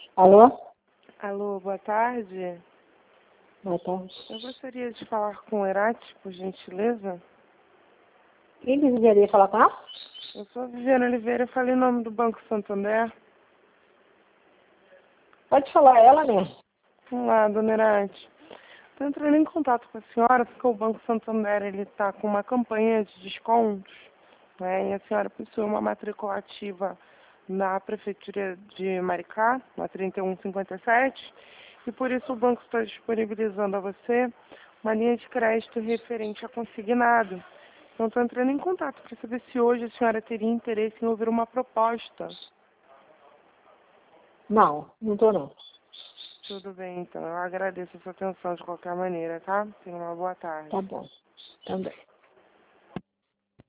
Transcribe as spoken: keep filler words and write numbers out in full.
Alô? Alô, boa tarde. Boa tarde. Eu gostaria de falar com o Herati, por gentileza. Quem desejaria falar com ela? Eu sou a Viviane Oliveira, eu falei o nome do Banco Santander. Pode falar ela, né? Olá, dona Herati. Estou entrando em contato com a senhora porque o Banco Santander ele está com uma campanha de descontos, né? E a senhora possui uma matrícula ativa na Prefeitura de Maricá, na trinta e um cinquenta e sete, e por isso o banco está disponibilizando a você uma linha de crédito referente a consignado. Então, estou entrando em contato para saber se hoje a senhora teria interesse em ouvir uma proposta. Não, não tô não. Tudo bem, então. Eu agradeço a sua atenção de qualquer maneira, tá? Tenha uma boa tarde. Tá bom. Também.